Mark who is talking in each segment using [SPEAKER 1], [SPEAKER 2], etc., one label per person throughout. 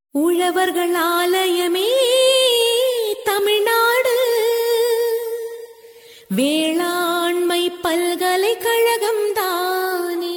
[SPEAKER 1] உழவர்கள் ஆலயமே தமிழ்நாடு வேளாண்மை பல்கலைக்கழகம் தானே.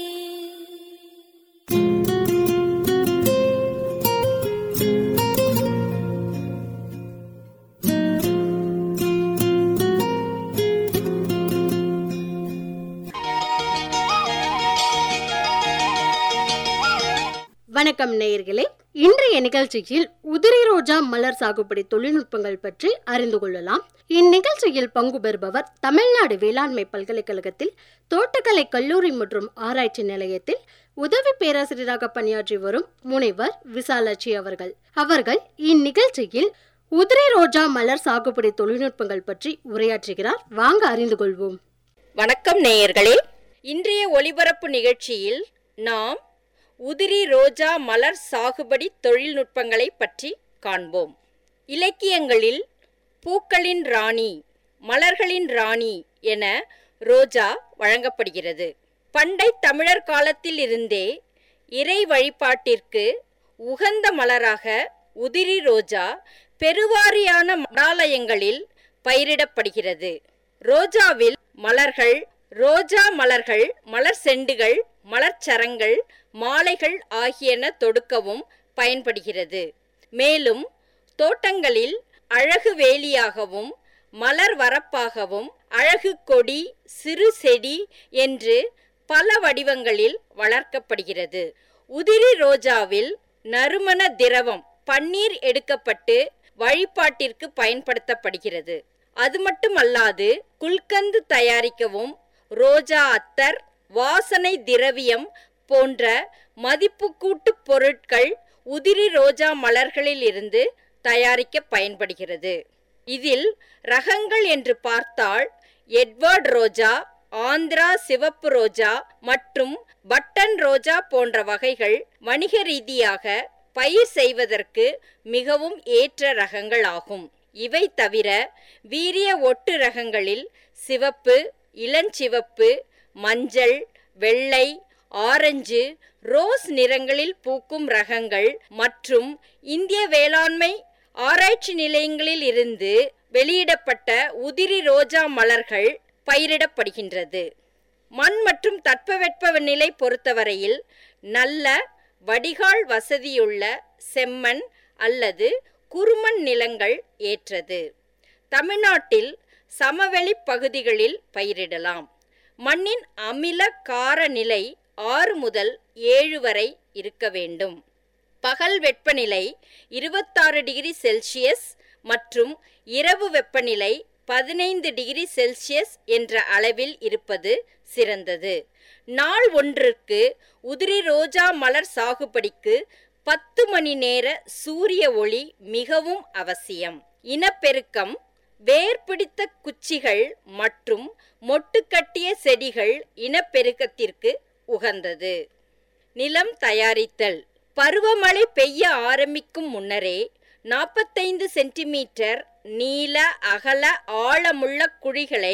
[SPEAKER 2] வணக்கம் நேயர்களே, இன்றைய நிகழ்ச்சியில் உதிரி ரோஜா மலர் சாகுபடி தொழில்நுட்பங்கள் பற்றி அறிந்து கொள்ளலாம். இந்நிகழ்ச்சியில் பங்கு பெறுபவர் தமிழ்நாடு வேளாண்மை பல்கலைக்கழகத்தில் தோட்டக்கலை கல்லூரி மற்றும் ஆராய்ச்சி நிலையத்தில் உதவி பேராசிரியராக பணியாற்றி வரும் முனைவர் விசாலாட்சி அவர்கள் இந்நிகழ்ச்சியில் உதிரி ரோஜா மலர் சாகுபடி தொழில்நுட்பங்கள் பற்றி உரையாற்றுகிறார். வாங்க அறிந்து கொள்வோம்.
[SPEAKER 3] வணக்கம் நேயர்களே, இன்றைய ஒலிபரப்பு நிகழ்ச்சியில் நாம் உதிரி ரோஜா மலர் சாகுபடி தொழில்நுட்பங்களை பற்றி காண்போம். இலக்கியங்களில் பூக்களின் ராணி, மலர்களின் ராணி என ரோஜா வழங்கப்படுகிறது. பண்டை தமிழர் காலத்தில் இருந்தே இறை வழிபாட்டிற்கு உகந்த மலராக உதிரி ரோஜா பெருவாரியான மடாலயங்களில் பயிரிடப்படுகிறது. ரோஜாவில் மலர்கள், ரோஜா மலர்கள், மலர் செண்டுகள், மலர்ச்சரங்கள், மாலைகள் ஆகியன தொடுக்கவும் பயன்படுகிறது. மேலும் தோட்டங்களில் அழகு வேலியாகவும் மலர் வரப்பாகவும் அழகு கொடி, சிறு செடி என்று பல வடிவங்களில் வளர்க்கப்படுகிறது. உதிரி ரோஜாவில் நறுமண திரவம் பன்னீர் எடுக்கப்பட்டு வழிபாட்டிற்கு பயன்படுத்தப்படுகிறது. அது மட்டுமல்லாது குல்கந்து தயாரிக்கவும் ரோஜா அத்தர், வாசனை திரவியம் போன்ற மதிப்புக்கூட்டு பொருட்கள் உதிரி ரோஜா மலர்களில் இருந்து தயாரிக்க பயன்படுகிறது. இதில் ரகங்கள் என்று பார்த்தால் எட்வர்ட் ரோஜா, ஆந்திரா சிவப்பு ரோஜா மற்றும் பட்டன் ரோஜா போன்ற வகைகள் வணிக ரீதியாக பயிர் செய்வதற்கு மிகவும் ஏற்ற ரகங்கள் ஆகும். இவை தவிர வீரிய ஒட்டு ரகங்களில் சிவப்பு, இளஞ்சிவப்பு, மஞ்சள், வெள்ளை, ஆரஞ்சு, ரோஸ் நிறங்களில் பூக்கும் ரகங்கள் மற்றும் இந்திய வேளாண்மை ஆராய்ச்சி நிலையங்களில் இருந்து வெளியிடப்பட்ட உதிரி ரோஜா மலர்கள் பயிரிடப்படுகின்றது. மண் மற்றும் தட்பவெட்ப நிலை பொறுத்தவரையில் நல்ல வடிகால் வசதியுள்ள செம்மண் அல்லது குறுமண் நிலங்கள் ஏற்றது. தமிழ்நாட்டில் சமவெளி பகுதிகளில் பயிரிடலாம். மண்ணின் அமில கார நிலை 6 முதல் 7 வரை இருக்க வேண்டும். பகல் வெப்பநிலை 26 டிகிரி செல்சியஸ் மற்றும் இரவு வெப்பநிலை 15 டிகிரி செல்சியஸ் என்ற அளவில் இருப்பது சிறந்தது. நாள் ஒன்றிற்கு உதிரி ரோஜா மலர் சாகுபடிக்கு 10 மணி நேர சூரிய ஒளி மிகவும் அவசியம். இனப்பெருக்கம், வேர் பிடித்த குச்சிகள் மற்றும் மொட்டுக்கட்டிய செடிகள் இனப்பெருக்கத்திற்கு உகந்தது. நிலம் தயாரித்தல். பருவமழை பெய்ய ஆரம்பிக்கும் முன்னரே 45 சென்டிமீட்டர் நீள அகல ஆழமுள்ள குழிகளை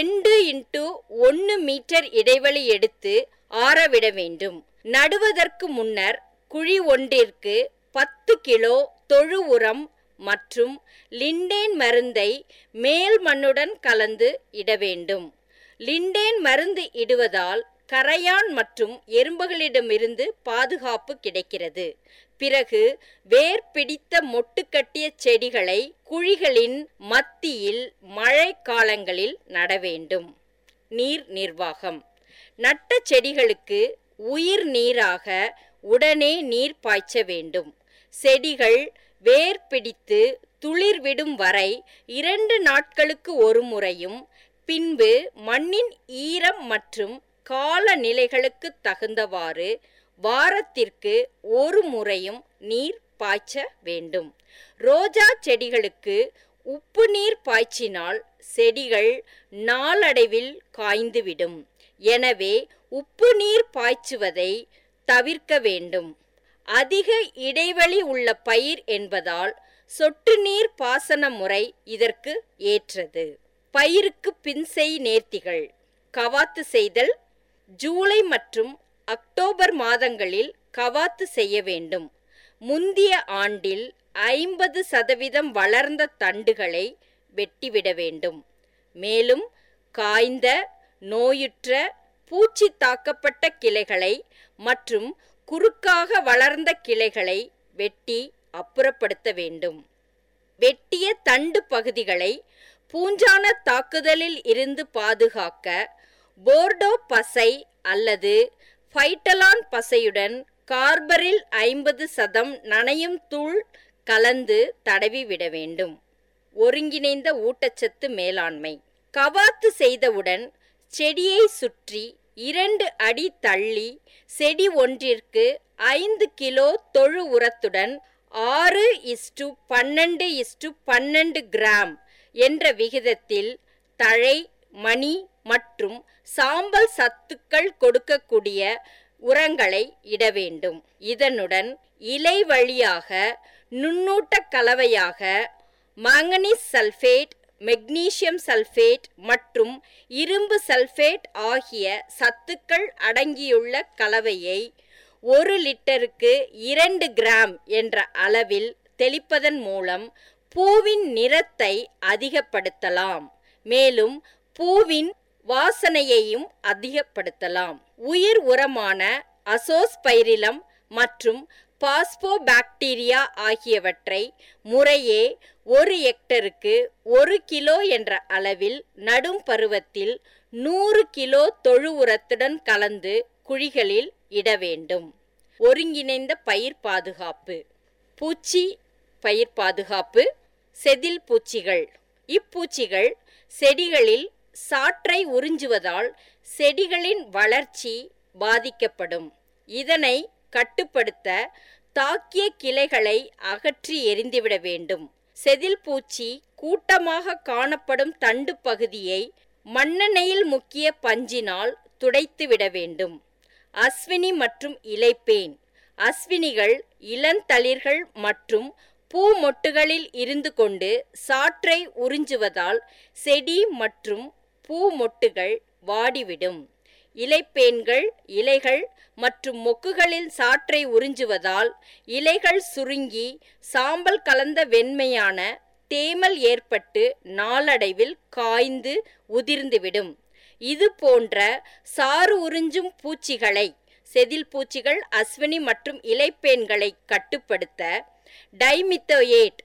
[SPEAKER 3] 2x1 மீட்டர் இடைவெளி எடுத்து ஆறவிட வேண்டும். நடுவதற்கு முன்னர் குழி ஒன்றிற்கு 10 கிலோ தொழு உரம் மற்றும் லிண்டேன் மருந்தை மேல் மண்ணுடன் கலந்து இட வேண்டும். லிண்டேன் மருந்து இடுவதால் கரையான் மற்றும் எறும்புகளிடமிருந்து பாதுகாப்பு கிடைக்கிறது. பிறகு வேர் பிடித்த மொட்டுக்கட்டிய செடிகளை குழிகளின் மத்தியில் மழை காலங்களில் நட வேண்டும். நீர் நிர்வாகம். நட்ட செடிகளுக்கு உயிர் நீராக உடனே நீர் பாய்ச்ச வேண்டும். செடிகள் வேர் பிடித்து துளிர் விடும் வரை 2 நாட்களுக்கு ஒரு முறையும், பின்பு மண்ணின் ஈரம் மற்றும் காலநிலைகளுக்கு தகுந்தவாறு வாரத்திற்கு ஒரு முறையும் நீர் பாய்ச்ச வேண்டும். ரோஜா செடிகளுக்கு உப்பு நீர் பாய்ச்சினால் செடிகள் நாளடைவில் காய்ந்துவிடும். எனவே உப்பு நீர் பாய்ச்சுவதை தவிர்க்க வேண்டும். அதிக இடைவெளி உள்ள பயிர் என்பதால் சொட்டு நீர் பாசன முறை இதற்கு ஏற்றது. பயிருக்கு பின்செய் நேர்த்திகள். கவாத்து செய்தல். ஜூலை மற்றும் அக்டோபர் மாதங்களில் கவாத்து செய்ய வேண்டும். முந்திய ஆண்டில் 50% வளர்ந்த தண்டுகளை வெட்டிவிட வேண்டும். மேலும் காய்ந்த, நோயுற்ற, பூச்சி தாக்கப்பட்ட கிளைகளை மற்றும் குறுக்காக வளர்ந்த கிளைகளை வெட்டி அப்புறப்படுத்த வேண்டும். வெட்டிய தண்டு பகுதிகளை பூஞ்சான தாக்குதலில் இருந்து பாதுகாக்க போர்டோ பசை அல்லது ஃபைட்டலான் பசையுடன் கார்பரில் 50% நனையும் தூள் கலந்து தடவி விட வேண்டும். ஒருங்கிணைந்த ஊட்டச்சத்து மேலாண்மை. கவாத்து செய்தவுடன் செடியை சுற்றி 2 அடி தள்ளி செடி ஒன்றிற்கு 5 கிலோ தொழு உரத்துடன் 6:12:12 கிராம் என்ற விகிதத்தில் தழை, மணி மற்றும் சாம்பல் சத்துக்கள் கொடுக்கக்கூடிய உரங்களை இட வேண்டும். இதனுடன் இலை வழியாக நுண்ணூட்ட கலவையாக மாங்கனீஸ் சல்ஃபேட், மெக்னீசியம் சல்ஃபேட் மற்றும் இரும்பு சல்ஃபேட் ஆகிய சத்துக்கள் அடங்கியுள்ள கலவையை 1 லிட்டருக்கு 2 கிராம் என்ற அளவில் தெளிப்பதன் மூலம் பூவின் நிறத்தை அதிகப்படுத்தலாம். மேலும் பூவின் வாசனையையும் அதிகப்படுத்தலாம். உயிர் உரமான அசோஸ்பைரிலம் மற்றும் பாஸ்போபாக்டீரியா ஆகியவற்றை முறையே 1 ஹெக்டருக்கு 1 கிலோ என்ற அளவில் நடும் பருவத்தில் 100 கிலோ தொழு உரத்துடன் கலந்து குழிகளில் இட வேண்டும். ஒருங்கிணைந்த பயிர் பாதுகாப்பு. பூச்சி பயிர் பாதுகாப்பு. செதில் பூச்சிகள். இப்பூச்சிகள் செடிகளில் சாற்றை உறிஞ்சுவதால் செடிகளின் வளர்ச்சி பாதிக்கப்படும். இதனை கட்டுப்படுத்த தாக்கிய கிளைகளை அகற்றி எறிந்துவிட வேண்டும். செதில் பூச்சி கூட்டமாக காணப்படும் தண்டு பகுதியை மண்ணெண்ணெயில் முக்கிய பஞ்சினால் துடைத்துவிட வேண்டும். அஸ்வினி மற்றும் இலைப்பேன். அஸ்வினிகள் இளந்தளிர்கள் மற்றும் பூ மொட்டுகளில் இருந்து கொண்டு சாற்றை உறிஞ்சுவதால் செடி மற்றும் பூ மொட்டுகள் வாடிவிடும். இலைப்பேன்கள் இலைகள் மற்றும் மொக்குகளில் சாற்றை உறிஞ்சுவதால் இலைகள் சுருங்கி சாம்பல் கலந்த வெண்மையான தேமல் ஏற்பட்டு நாளடைவில் காய்ந்து உதிர்ந்துவிடும். இது போன்ற சாறு உறிஞ்சும் பூச்சிகளை, செதில் பூச்சிகள், அஸ்வினி மற்றும் இலைப்பேன்களை கட்டுப்படுத்த டைமித்தோயேட்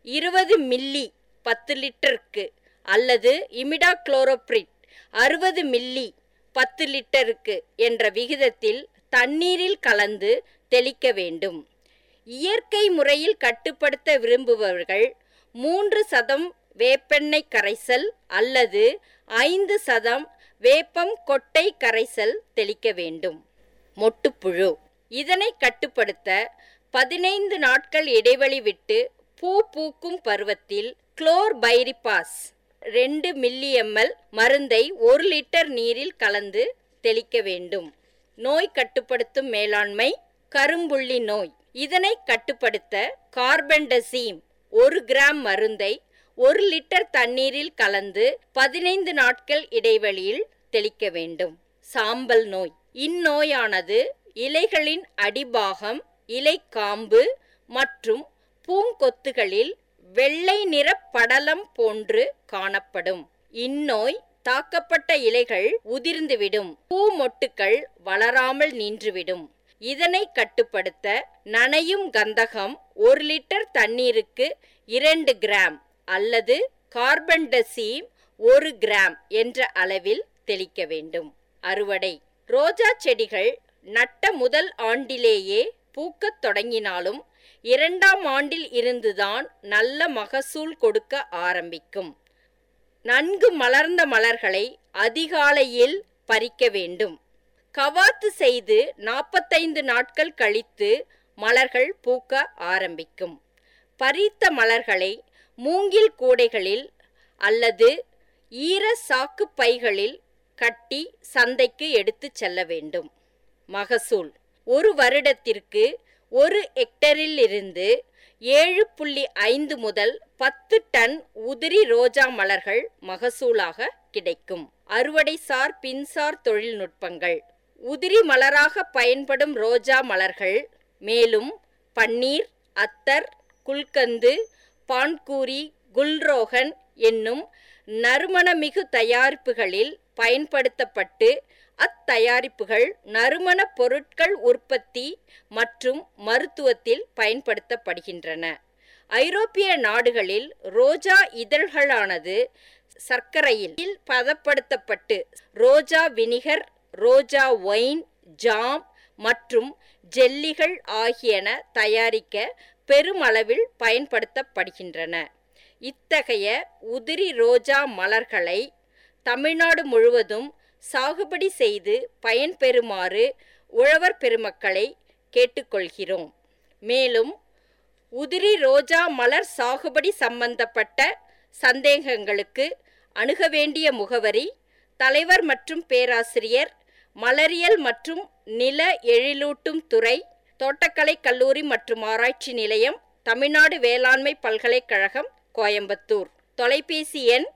[SPEAKER 3] 20 மில்லி 10 லிட்டருக்கு அல்லது இமிடாக்ளோரோப்ரிட் 60 மில்லி 10 லிட்டருக்கு என்ற விகிதத்தில் தண்ணீரில் கலந்து தெளிக்க வேண்டும். இயற்கை முறையில் கட்டுப்படுத்த விரும்புபவர்கள் 3% வேப்பெண்ணெய் கரைசல் அல்லது 5% வேப்பம் கொட்டை கரைசல் தெளிக்க வேண்டும். மொட்டுப்புழு. இதனை கட்டுப்படுத்த 15 நாட்கள் இடைவெளி விட்டு பூ பூக்கும் பருவத்தில் குளோர்பைரிபாஸ் 2 ml மருந்தை 1 லிட்டர் நீரில் கலந்து தெளிக்க வேண்டும். நோய் கட்டுப்படுத்தும் மேலாண்மை. கரும்புள்ளி நோய். இதனை கட்டுப்படுத்த கார்பெண்டசீம் 1 கிராம் மருந்தை 1 லிட்டர் தண்ணீரில் கலந்து 15 நாட்கள் இடைவெளியில் தெளிக்க வேண்டும். சாம்பல் நோய். இந்நோயானது இலைகளின் அடிபாகம், இலைக்காம்பு மற்றும் பூங்கொத்துகளில் வெள்ளை நிற படலம் போன்று காணப்படும். இந்நோய் தாக்கப்பட்ட இலைகள் உதிர்ந்துவிடும். பூ மொட்டுக்கள் வளராமல் நின்றுவிடும். இதனை கட்டுப்படுத்த நனையும் கந்தகம் 1 லிட்டர் தண்ணீருக்கு 2 கிராம் அல்லது கார்பெண்டசீம் 1 கிராம் என்ற அளவில் தெளிக்க வேண்டும். அறுவடை. ரோஜா செடிகள் நட்ட முதல் ஆண்டிலேயே பூக்கத் தொடங்கினாலும் 2ஆம் ஆண்டில் இருந்துதான் நல்ல மகசூல் கொடுக்க ஆரம்பிக்கும். நன்கு மலர்ந்த மலர்களை அதிகாலையில் பறிக்க வேண்டும். கவாத்து செய்து 45 நாட்கள் கழித்து மலர்கள் பூக்க ஆரம்பிக்கும். பறித்த மலர்களை மூங்கில் கூடைகளில் அல்லது ஈர சாக்கு பைகளில் கட்டி சந்தைக்கு எடுத்து செல்ல வேண்டும். மகசூல். 1 வருடத்திற்கு 1 ஹெக்டரில் இருந்து 7.5 முதல் 10 டன் உதிரி ரோஜா மலர்கள் மகசூலாக கிடைக்கும். அறுவடைசார் பின்சார் தொழில்நுட்பங்கள். உதிரி மலராக பயன்படும் ரோஜா மலர்கள் மேலும் பன்னீர், அத்தர், குல்கந்து, பான்கூரி, குல்ரோகன் என்னும் நறுமணமிகு தயாரிப்புகளில் பயன்படுத்தப்பட்டு அத்தயாரிப்புகள் நறுமண பொருட்கள் உற்பத்தி மற்றும் மருத்துவத்தில் பயன்படுத்தப்படுகின்றன. ஐரோப்பிய நாடுகளில் ரோஜா இதழ்களானது சர்க்கரையில் பதப்படுத்தப்பட்டு ரோஜா வினிகர், ரோஜா ஒயின், ஜாம் மற்றும் ஜெல்லிகள் ஆகியன தயாரிக்க பெருமளவில் பயன்படுத்தப்படுகின்றன. இத்தகைய உதிரி ரோஜா மலர்களை தமிழ்நாடு முழுவதும் சாகுபடி செய்து பயன்பெறுமாறு உழவர் பெருமக்களை கேட்டுக்கொள்கிறோம். மேலும் உதிரி ரோஜா மலர் சாகுபடி சம்பந்தப்பட்ட சந்தேகங்களுக்கு அணுக வேண்டிய முகவரி: தலைவர் மற்றும் பேராசிரியர், மலரியல் மற்றும் நில எழிலூட்டும் துறை, தோட்டக்கலை கல்லூரி மற்றும் ஆராய்ச்சி நிலையம், தமிழ்நாடு வேளாண்மை பல்கலைக்கழகம், கோயம்புத்தூர். தொலைபேசி எண்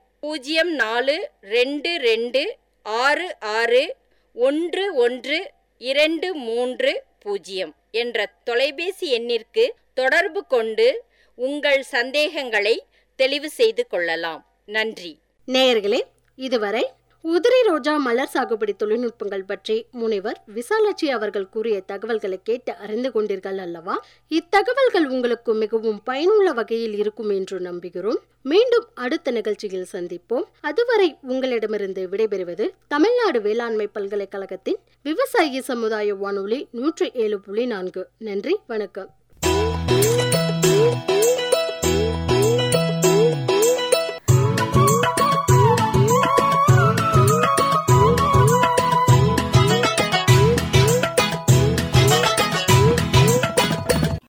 [SPEAKER 3] 0422661123 என்ற தொலைபேசி எண்ணிற்கு தொடர்பு கொண்டு உங்கள் சந்தேகங்களை தெளிவு செய்து கொள்ளலாம். நன்றி.
[SPEAKER 2] நேயர்களே, இதுவரை உதிரி ரோஜா மலர் சாகுபடி தொழில்நுட்பங்கள் பற்றி முனைவர் விசாலாட்சி அவர்கள் கூறிய தகவல்களை கேட்டு அறிந்து கொண்டீர்கள் அல்லவா? இத்தகவல்கள் உங்களுக்கு மிகவும் பயனுள்ள வகையில் இருக்கும் என்று நம்புகிறோம். மீண்டும் அடுத்த நிகழ்ச்சியில் சந்திப்போம். அதுவரை உங்களிடமிருந்து விடைபெறுவது தமிழ்நாடு வேளாண்மை பல்கலைக்கழகத்தின் விவசாய சமுதாய வானொலி 107.4. நன்றி, வணக்கம்.